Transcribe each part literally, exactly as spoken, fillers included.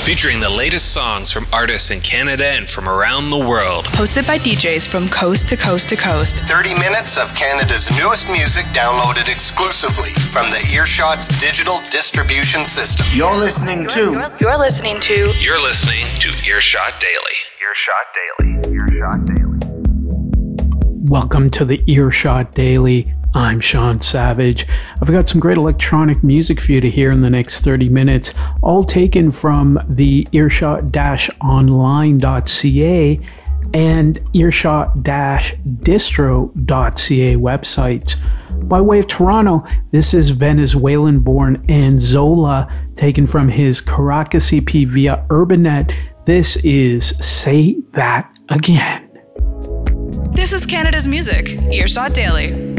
featuring the latest songs from artists in Canada and from around the world. Hosted by D Js from coast to coast to coast. thirty minutes of Canada's newest music downloaded exclusively from the Earshot's digital distribution system. You're listening to... You're listening to... You're listening to Earshot Daily. Earshot Daily. Earshot Daily. Welcome to the Earshot Daily. I'm Sean Savage. I've got some great electronic music for you to hear in the next thirty minutes, all taken from the earshot dash online dot c a and earshot dash distro dot c a websites. By way of Toronto, this is Venezuelan-born Anzola, taken from his Caracas E P via Urbanet. This is Say That Again. This is Canada's music, Earshot Daily.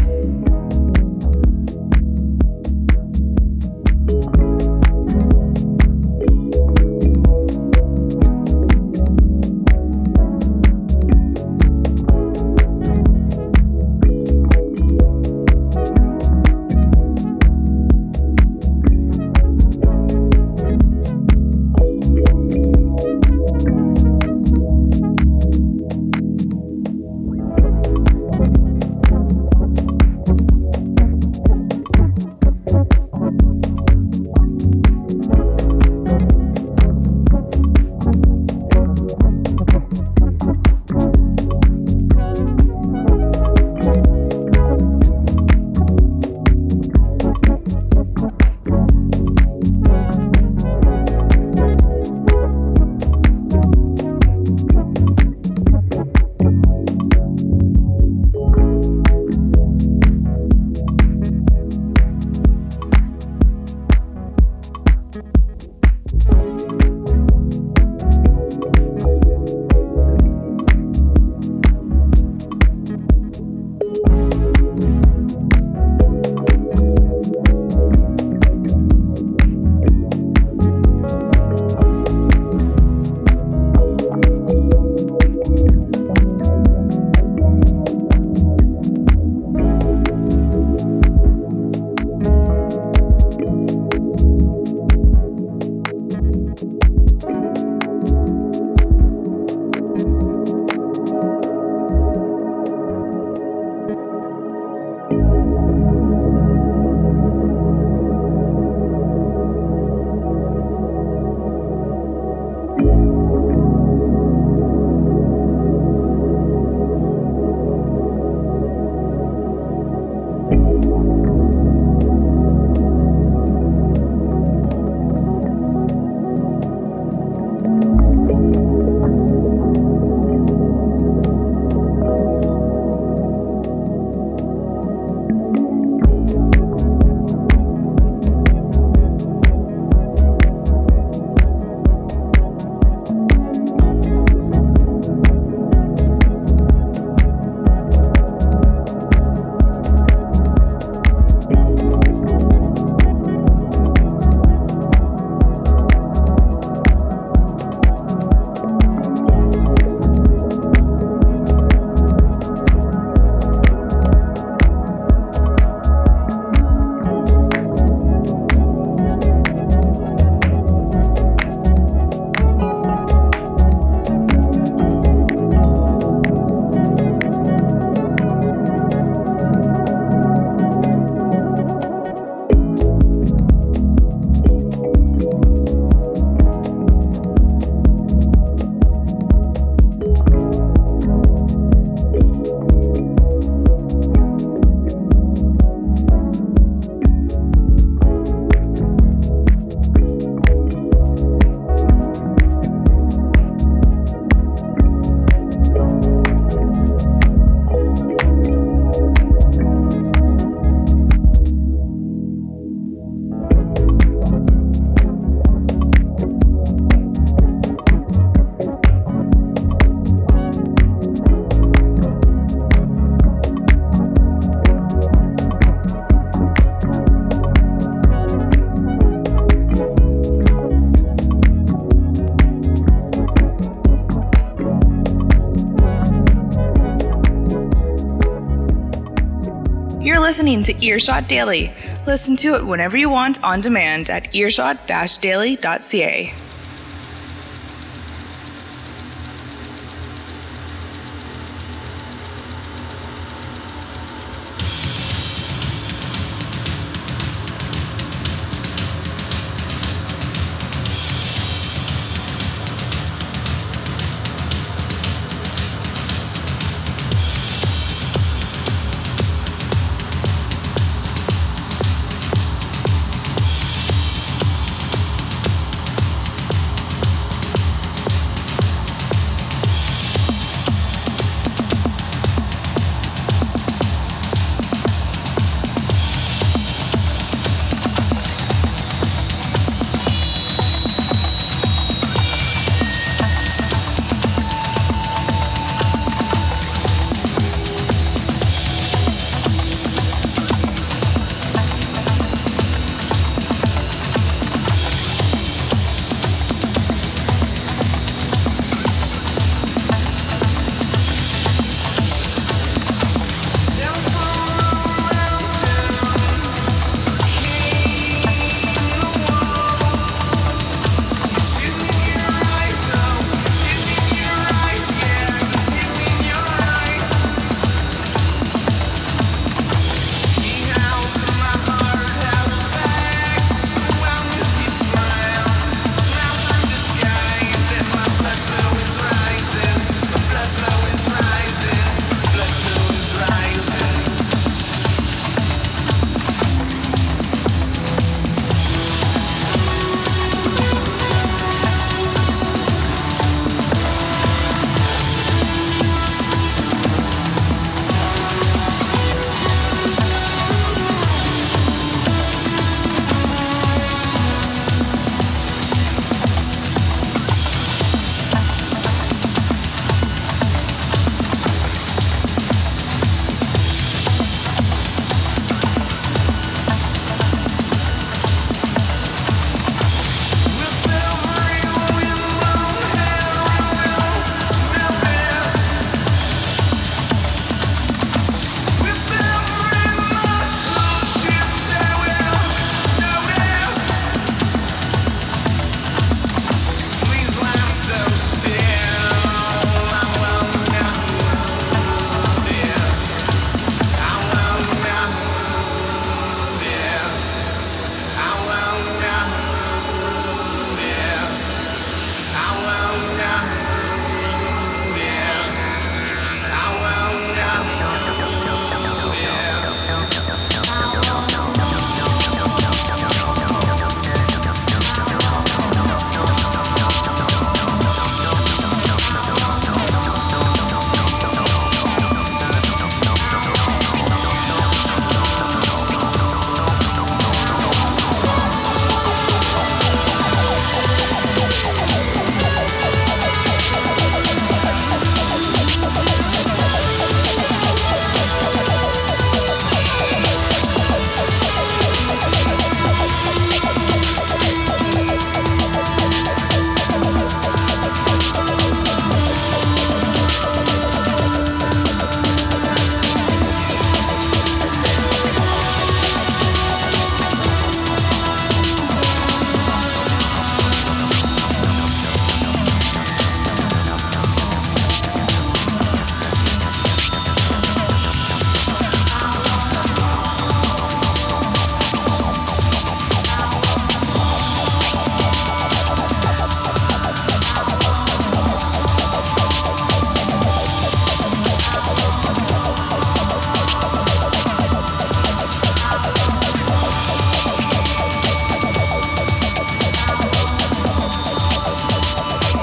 listening to Earshot Daily. Listen to it whenever you want on demand at earshot dash daily dot c a.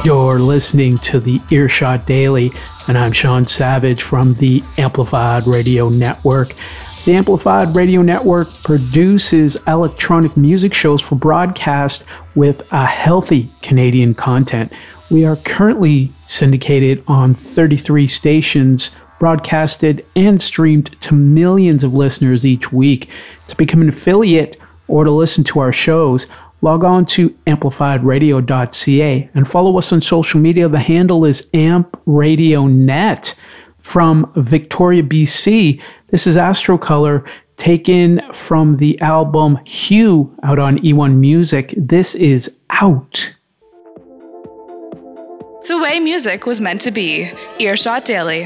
You're listening to the Earshot Daily, and I'm Sean Savage from the Amplified Radio Network. The Amplified Radio Network produces electronic music shows for broadcast with a healthy Canadian content. We are currently syndicated on thirty-three stations, broadcasted and streamed to millions of listeners each week. To become an affiliate or to listen to our shows, log on to amplified radio dot c a and follow us on social media. The handle is Amp Radio Net. From Victoria, B C, this is Astrocolor, taken from the album Hue out on E one Music. This is Out. The way music was meant to be. Earshot Daily.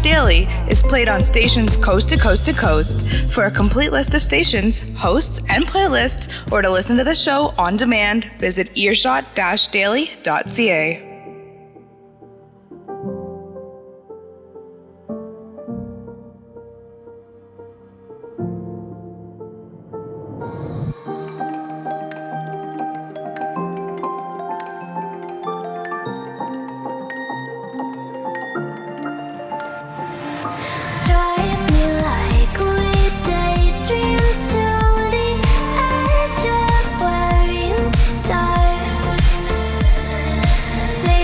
Daily is played on stations coast to coast to coast. For a complete list of stations, hosts, and playlists, or to listen to the show on demand, visit earshot dash daily dot c a. They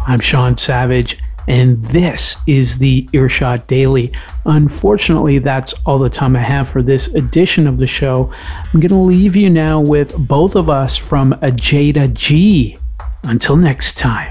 I'm Sean Savage, and this is the Earshot Daily. Unfortunately, that's all the time I have for this edition of the show. I'm going to leave you now with both of us from Jada G. Until next time.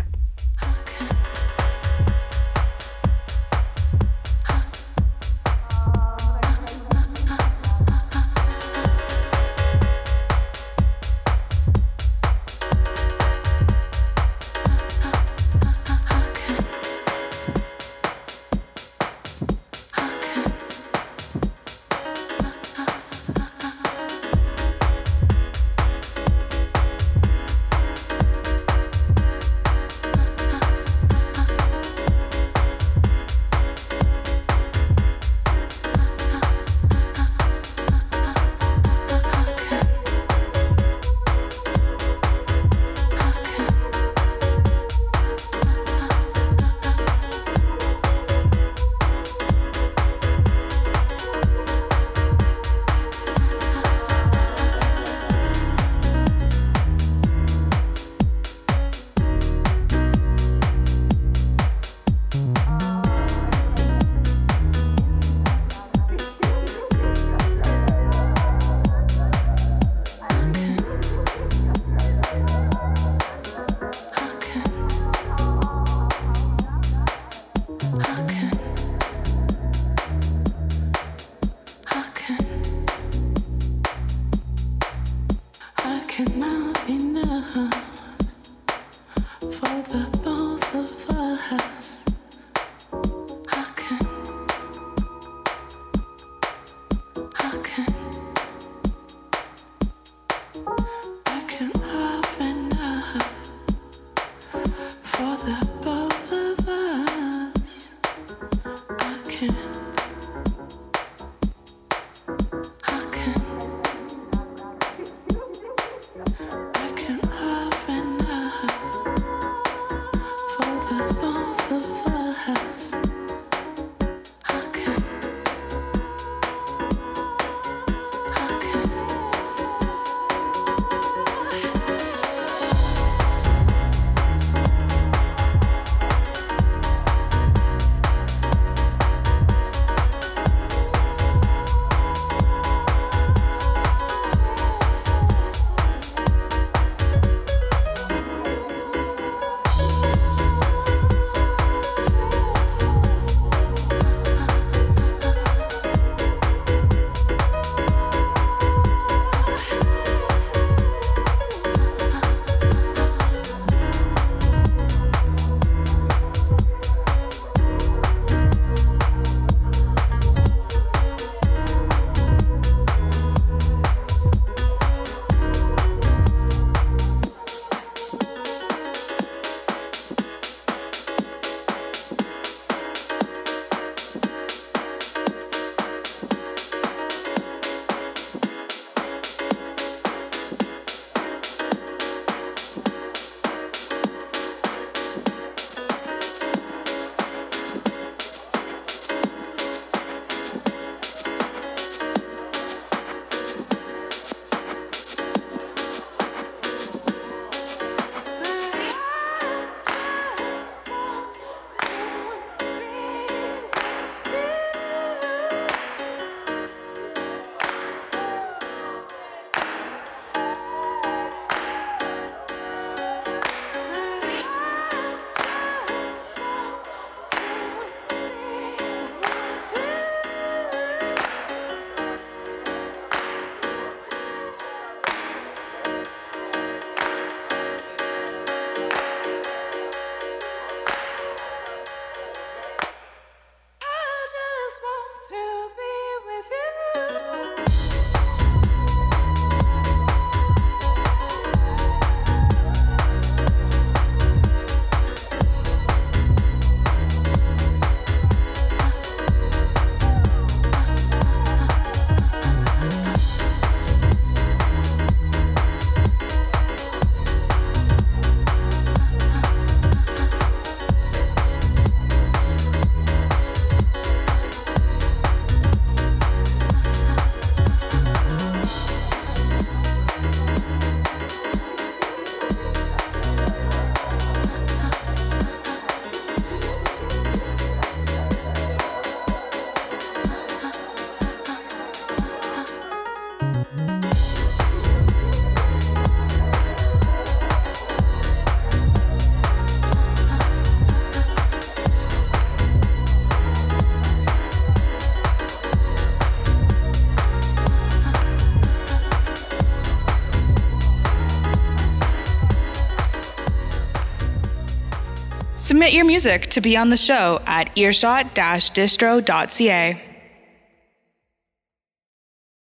Submit your music to be on the show at earshot dash distro dot c a.